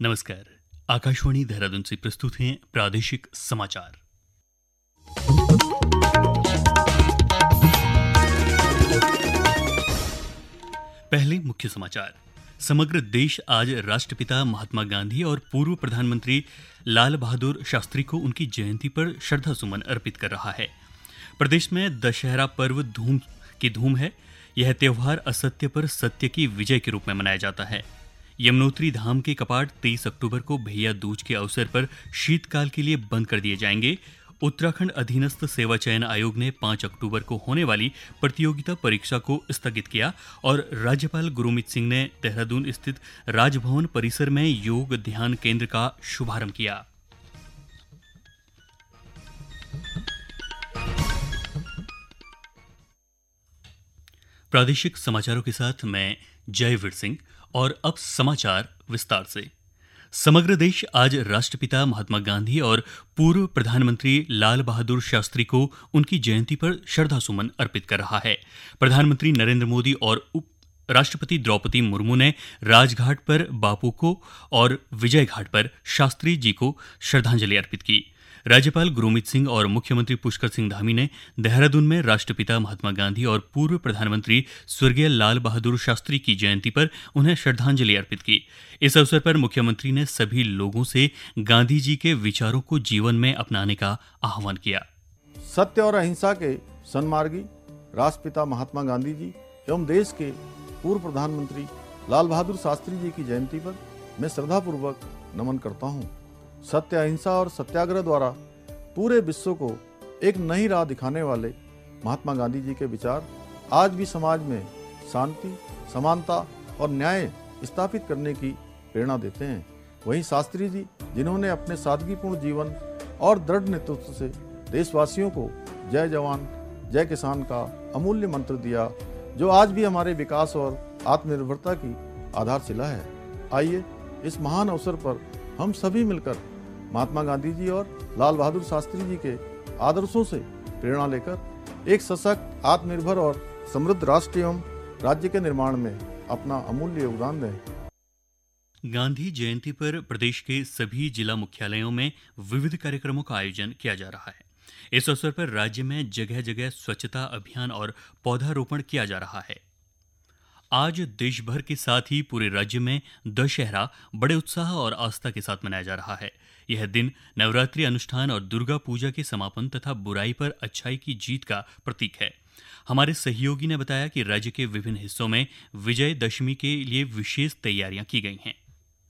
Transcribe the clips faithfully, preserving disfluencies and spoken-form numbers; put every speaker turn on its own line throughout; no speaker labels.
नमस्कार। आकाशवाणी देहरादून से प्रस्तुत हैं प्रादेशिक समाचार। पहले मुख्य समाचार। समग्र देश आज राष्ट्रपिता महात्मा गांधी और पूर्व प्रधानमंत्री लाल बहादुर शास्त्री को उनकी जयंती पर श्रद्धा सुमन अर्पित कर रहा है। प्रदेश में दशहरा पर्व धूम की धूम है। यह त्योहार असत्य पर सत्य की विजय के रूप में मनाया जाता है। यमुनोत्री धाम के कपाट तेईस अक्टूबर को भैया दूज के अवसर पर शीतकाल के लिए बंद कर दिए जाएंगे। उत्तराखंड अधीनस्थ सेवा चयन आयोग ने पाँच अक्टूबर को होने वाली प्रतियोगिता परीक्षा को स्थगित किया और राज्यपाल गुरमीत सिंह ने देहरादून स्थित राजभवन परिसर में योग ध्यान केंद्र का शुभारंभ किया। प्रादेशिक समाचारों के साथ मैं जयवीर सिंह और अब समाचार विस्तार से। समग्र देश आज राष्ट्रपिता महात्मा गांधी और पूर्व प्रधानमंत्री लाल बहादुर शास्त्री को उनकी जयंती पर श्रद्धासुमन अर्पित कर रहा है। प्रधानमंत्री नरेंद्र मोदी और उप राष्ट्रपति द्रौपदी मुर्मू ने राजघाट पर बापू को और विजय घाट पर शास्त्री जी को श्रद्धांजलि अर्पित की। राज्यपाल गुरमीत सिंह और मुख्यमंत्री पुष्कर सिंह धामी ने देहरादून में राष्ट्रपिता महात्मा गांधी और पूर्व प्रधानमंत्री स्वर्गीय लाल बहादुर शास्त्री की जयंती पर उन्हें श्रद्धांजलि अर्पित की। इस अवसर पर मुख्यमंत्री ने सभी लोगों से गांधी जी के विचारों को जीवन में अपनाने का आह्वान किया।
सत्य और अहिंसा के सन्मार्गी राष्ट्रपिता महात्मा गांधी जी एवं देश के पूर्व प्रधानमंत्री लाल बहादुर शास्त्री जी की जयंती पर मैं श्रद्धापूर्वक नमन करता हूँ। सत्य, अहिंसा और सत्याग्रह द्वारा पूरे विश्व को एक नई राह दिखाने वाले महात्मा गांधी जी के विचार आज भी समाज में शांति, समानता और न्याय स्थापित करने की प्रेरणा देते हैं। वहीं शास्त्री जी, जिन्होंने अपने सादगीपूर्ण जीवन और दृढ़ नेतृत्व से देशवासियों को जय जवान जय किसान का अमूल्य मंत्र दिया, जो आज भी हमारे विकास और आत्मनिर्भरता की आधारशिला है। आइए इस महान अवसर पर हम सभी मिलकर महात्मा गांधी जी और लाल बहादुर शास्त्री जी के आदर्शों से प्रेरणा लेकर एक सशक्त, आत्मनिर्भर और समृद्ध राष्ट्र एवं राज्य के निर्माण में अपना अमूल्य योगदान दें।
गांधी जयंती पर प्रदेश के सभी जिला मुख्यालयों में विविध कार्यक्रमों का आयोजन किया जा रहा है। इस अवसर पर राज्य में जगह जगह स्वच्छता अभियान और पौधारोपण किया जा रहा है। आज देश भर के साथ ही पूरे राज्य में दशहरा बड़े उत्साह और आस्था के साथ मनाया जा रहा है। यह दिन नवरात्रि अनुष्ठान और दुर्गा पूजा के समापन तथा बुराई पर अच्छाई की जीत का प्रतीक है। हमारे सहयोगी ने बताया कि राज्य के विभिन्न हिस्सों में विजयदशमी के लिए विशेष तैयारियां की गई हैं।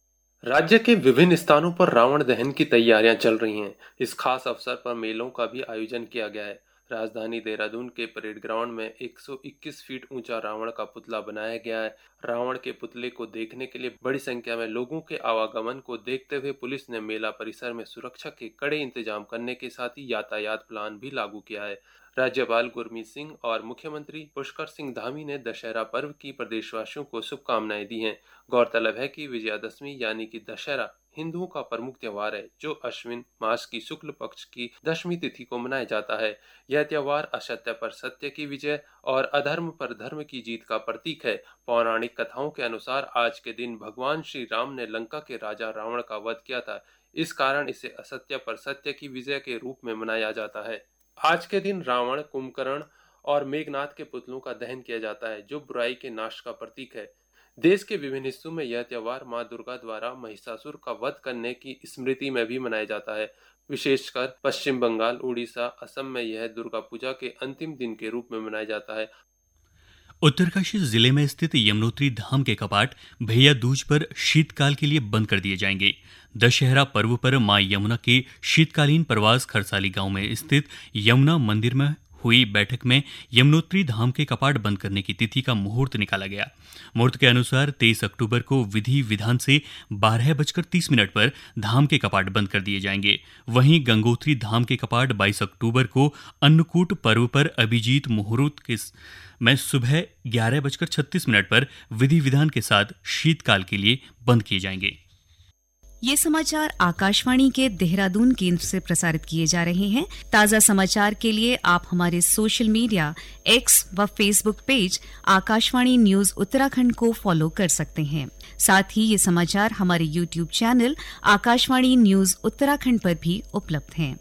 राज्य के विभिन्न स्थानों पर रावण दहन की तैयारियां चल रही हैं। इस खास अवसर पर मेलों का भी आयोजन किया गया है। राजधानी देहरादून के परेड ग्राउंड में एक सौ इक्कीस फीट ऊंचा रावण का पुतला बनाया गया है। रावण के पुतले को देखने के लिए बड़ी संख्या में लोगों के आवागमन को देखते हुए पुलिस ने मेला परिसर में सुरक्षा के कड़े इंतजाम करने के साथ ही यातायात प्लान भी लागू किया है। राज्यपाल गुरमीत सिंह और मुख्यमंत्री पुष्कर सिंह धामी ने दशहरा पर्व की प्रदेशवासियों को शुभकामनाएं दी हैं। गौरतलब है कि विजयादशमी यानी कि दशहरा हिंदुओं का प्रमुख त्योहार है, जो अश्विन मास की शुक्ल पक्ष की दशमी तिथि को मनाया जाता है। यह त्योहार असत्य पर सत्य की विजय और अधर्म पर धर्म की जीत का प्रतीक है। पौराणिक कथाओं के अनुसार आज के दिन भगवान श्री राम ने लंका के राजा रावण का वध किया था। इस कारण इसे असत्य पर सत्य की विजय के रूप में मनाया जाता है। आज के दिन रावण, कुंभकर्ण और मेघनाथ के पुतलों का दहन किया जाता है, जो बुराई के नाश का प्रतीक है। देश के विभिन्न हिस्सों में यह त्योहार मां दुर्गा द्वारा महिषासुर का वध करने की स्मृति में भी मनाया जाता है। विशेषकर पश्चिम बंगाल, उड़ीसा, असम में यह दुर्गा पूजा के अंतिम दिन के रूप में मनाया जाता है।
उत्तरकाशी जिले में स्थित यमुनोत्री धाम के कपाट भैया दूज पर शीतकाल के लिए बंद कर दिए जाएंगे। दशहरा पर्व पर मां यमुना के शीतकालीन प्रवास खरसाली गांव में स्थित यमुना मंदिर में हुई बैठक में यमुनोत्री धाम के कपाट बंद करने की तिथि का मुहूर्त निकाला गया। मुहूर्त के अनुसार तेईस अक्टूबर को विधि विधान से बारह बजकर तीस मिनट पर धाम के कपाट बंद कर दिए जाएंगे। वहीं गंगोत्री धाम के कपाट बाईस अक्टूबर को अन्नकूट पर्व पर अभिजीत मुहूर्त के में सुबह ग्यारह बजकर छत्तीस मिनट पर विधि विधान के साथ शीतकाल के लिए बंद किए जाएंगे।
ये समाचार आकाशवाणी के देहरादून केंद्र से प्रसारित किए जा रहे हैं। ताज़ा समाचार के लिए आप हमारे सोशल मीडिया एक्स व Facebook page Akashvani news Uttarakhand को फॉलो कर सकते हैं। साथ ही ये समाचार हमारे YouTube channel Akashvani news Uttarakhand पर भी उपलब्ध हैं।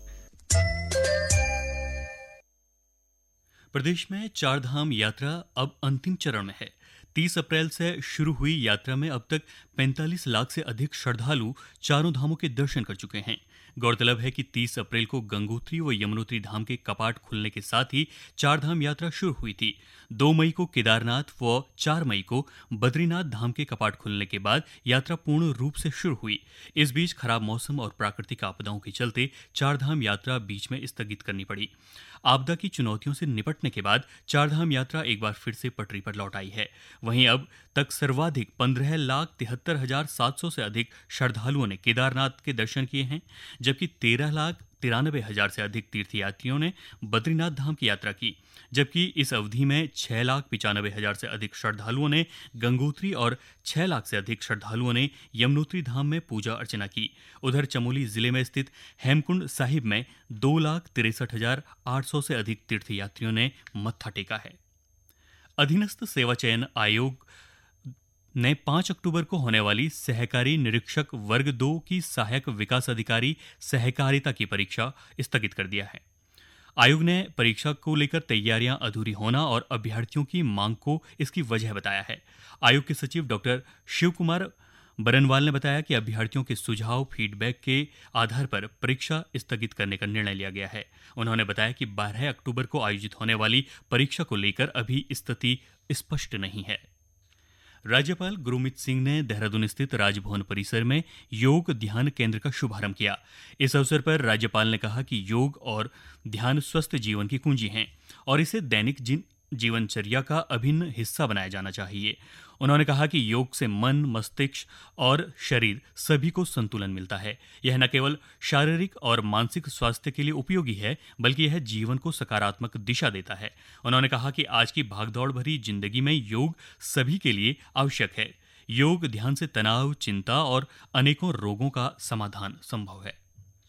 प्रदेश में चारधाम यात्रा अब अंतिम चरण में है। तीस अप्रैल से शुरू हुई यात्रा में अब तक पैंतालीस लाख से अधिक श्रद्धालु चारों धामों के दर्शन कर चुके हैं। गौरतलब है कि तीस अप्रैल को गंगोत्री व यमुनोत्री धाम के कपाट खुलने के साथ ही चारधाम यात्रा शुरू हुई थी। दो मई को केदारनाथ व चार मई को बद्रीनाथ धाम के कपाट खुलने के बाद यात्रा पूर्ण रूप से शुरू हुई। इस बीच खराब मौसम और प्राकृतिक आपदाओं के चलते चारधाम यात्रा बीच में स्थगित करनी पड़ी। आपदा की चुनौतियों से निपटने के बाद चारधाम यात्रा एक बार फिर से पटरी पर लौट आई है। वहीं अब तक सर्वाधिक पंद्रह लाख तिहत्तर हजार सात सौ से अधिक श्रद्धालुओं ने केदारनाथ के दर्शन किए हैं, जबकि तेरह लाख तिरानबे हजार से अधिक तीर्थयात्रियों ने बद्रीनाथ धाम की यात्रा की। जबकि इस अवधि में छह लाख पिचानबे हजार से अधिक श्रद्धालुओं ने गंगोत्री और छह लाख से अधिक श्रद्धालुओं ने यमुनोत्री धाम में पूजा अर्चना की। उधर चमोली जिले में स्थित हेमकुंड साहिब में दो लाख तिरसठ हजार आठ सौ से अधिक तीर्थयात्रियों ने मत्था टेका है। अधीनस्थ सेवा चयन आयोग ने पाँच अक्टूबर को होने वाली सहकारी निरीक्षक वर्ग दो की सहायक विकास अधिकारी सहकारिता की परीक्षा स्थगित कर दिया है। आयोग ने परीक्षा को लेकर तैयारियां अधूरी होना और अभ्यर्थियों की मांग को इसकी वजह बताया है। आयोग के सचिव डॉक्टर शिव कुमार बरनवाल ने बताया कि अभ्यर्थियों के सुझाव फीडबैक के आधार पर परीक्षा स्थगित करने का निर्णय लिया गया है। उन्होंने बताया कि बारह अक्टूबर को आयोजित होने वाली परीक्षा को लेकर अभी स्थिति स्पष्ट नहीं है। राज्यपाल गुरमीत सिंह ने देहरादून स्थित राजभवन परिसर में योग ध्यान केंद्र का शुभारंभ किया। इस अवसर पर राज्यपाल ने कहा कि योग और ध्यान स्वस्थ जीवन की कुंजी हैं और इसे दैनिक जीवनचर्या का अभिन्न हिस्सा बनाया जाना चाहिए। उन्होंने कहा कि योग से मन, मस्तिष्क और शरीर सभी को संतुलन मिलता है। यह न केवल शारीरिक और मानसिक स्वास्थ्य के लिए उपयोगी है, बल्कि यह जीवन को सकारात्मक दिशा देता है। उन्होंने कहा कि आज की भागदौड़ भरी जिंदगी में योग सभी के लिए आवश्यक है। योग ध्यान से तनाव, चिंता और अनेकों रोगों का समाधान संभव है।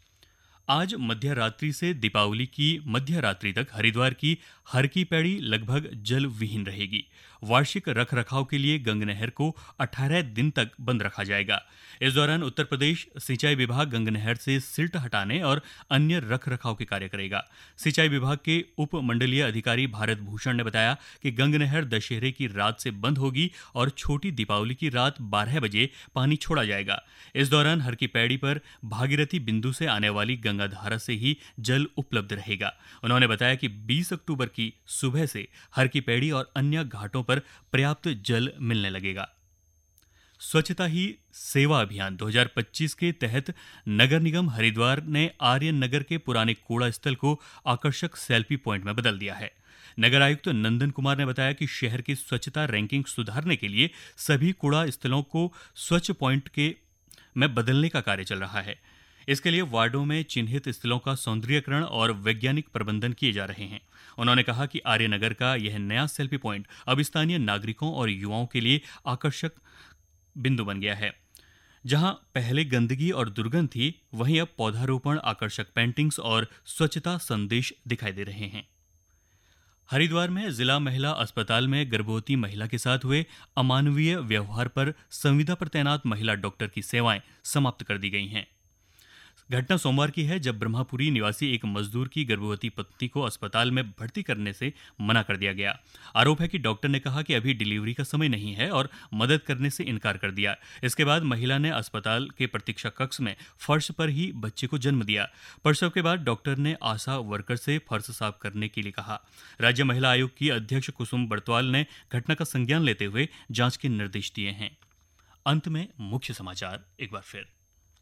आज मध्य रात्रि से दीपावली की मध्य रात्रि तक हरिद्वार की हर की पैड़ी लगभग जल विहीन रहेगी। वार्षिक रख रखाव के लिए गंग नहर को अठारह दिन तक बंद रखा जाएगा। इस दौरान उत्तर प्रदेश सिंचाई विभाग गंग नहर से सिल्ट हटाने और अन्य रख रखाव के कार्य करेगा। सिंचाई विभाग के उप मंडलीय अधिकारी भारत भूषण ने बताया कि गंग नहर दशहरे की रात से बंद होगी और छोटी दीपावली की रात बारह बजे पानी छोड़ा जाएगा। इस दौरान हर की पैड़ी पर भागीरथी बिंदु से आने वाली गंगा धारा से ही जल उपलब्ध रहेगा। उन्होंने बताया कि बीस अक्टूबर की सुबह से हर की पैड़ी और अन्य घाटों पर पर्याप्त जल मिलने लगेगा। स्वच्छता ही सेवा अभियान दो हज़ार पच्चीस के तहत नगर निगम हरिद्वार ने आर्यन नगर के पुराने कूड़ा स्थल को आकर्षक सेल्फी पॉइंट में बदल दिया है। नगर आयुक्त तो नंदन कुमार ने बताया कि शहर की स्वच्छता रैंकिंग सुधारने के लिए सभी कूड़ा स्थलों को स्वच्छ पॉइंट के में बदलने का कार्य चल रहा है। इसके लिए वार्डों में चिन्हित स्थलों का सौंदर्यीकरण और वैज्ञानिक प्रबंधन किए जा रहे हैं। उन्होंने कहा कि आर्यनगर का यह नया सेल्फी पॉइंट अब स्थानीय नागरिकों और युवाओं के लिए आकर्षक बिंदु बन गया है। जहां पहले गंदगी और दुर्गंध थी, वहीं अब पौधारोपण, आकर्षक पेंटिंग्स और स्वच्छता संदेश दिखाई दे रहे हैं। हरिद्वार में जिला महिला अस्पताल में गर्भवती महिला के साथ हुए अमानवीय व्यवहार पर संविदा पर तैनात महिला डॉक्टर की सेवाएं समाप्त कर दी गई हैं। घटना सोमवार की है, जब ब्रह्मापुरी निवासी एक मजदूर की गर्भवती पत्नी को अस्पताल में भर्ती करने से मना कर दिया गया। आरोप है कि डॉक्टर ने कहा कि अभी डिलीवरी का समय नहीं है और मदद करने से इनकार कर दिया। इसके बाद महिला ने अस्पताल के प्रतीक्षा कक्ष में फर्श पर ही बच्चे को जन्म दिया। प्रसव के बाद डॉक्टर ने आशा वर्कर से फर्श साफ करने के लिए कहा। राज्य महिला आयोग की अध्यक्ष कुसुम बड़तवाल ने घटना का संज्ञान लेते हुए जांच के निर्देश दिए हैं। अंत में मुख्य समाचार एक बार फिर।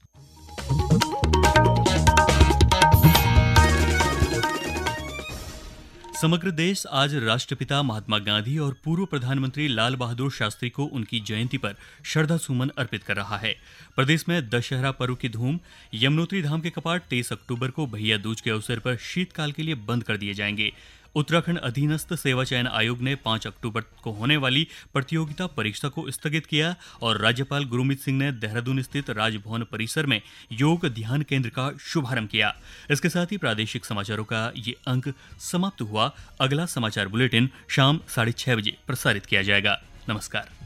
समग्र देश आज राष्ट्रपिता महात्मा गांधी और पूर्व प्रधानमंत्री लाल बहादुर शास्त्री को उनकी जयंती पर श्रद्धा सुमन अर्पित कर रहा है। प्रदेश में दशहरा पर्व की धूम। यमुनोत्री धाम के कपाट तेईस अक्टूबर को भैया दूज के अवसर पर शीतकाल के लिए बंद कर दिए जाएंगे। उत्तराखंड अधीनस्थ सेवा चयन आयोग ने पाँच अक्टूबर को होने वाली प्रतियोगिता परीक्षा को स्थगित किया और राज्यपाल गुरमीत सिंह ने देहरादून स्थित राजभवन परिसर में योग ध्यान केंद्र का शुभारंभ किया। इसके साथ ही प्रादेशिक समाचारों का ये अंक समाप्त हुआ। अगला समाचार बुलेटिन शाम साढ़े छह बजे प्रसारित किया जाएगा। नमस्कार।